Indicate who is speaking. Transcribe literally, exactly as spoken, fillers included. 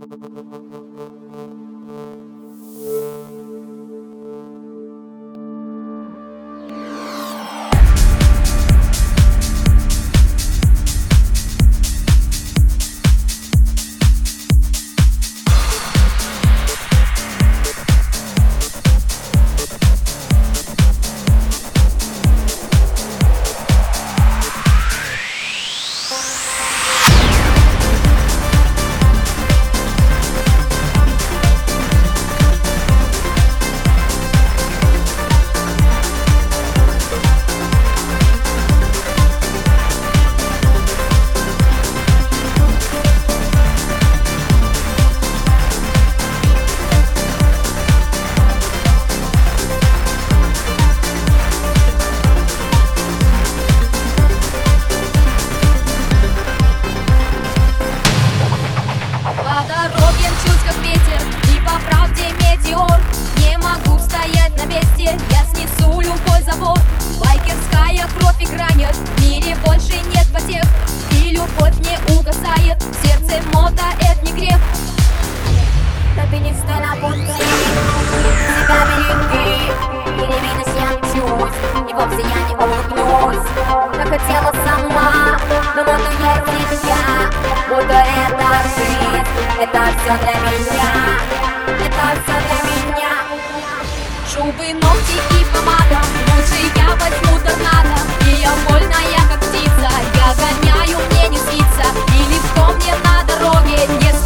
Speaker 1: Я снесу любой забор. Байкерская кровь играет, в мире больше нет потех, и любовь не угасает, в сердце мода — это не грех.
Speaker 2: Но ты не стой на пути, себя береги, переменись, я мчусь, и вовсе я не улыбнусь. Я хотела сама, но буду ездить я, будто это жизнь, это все для меня, это все для меня.
Speaker 1: Шубы, ногти и помада, лучше я возьму торнадо. И я вольная, как птица, я гоняю, мне не спится, и легко мне на дороге, не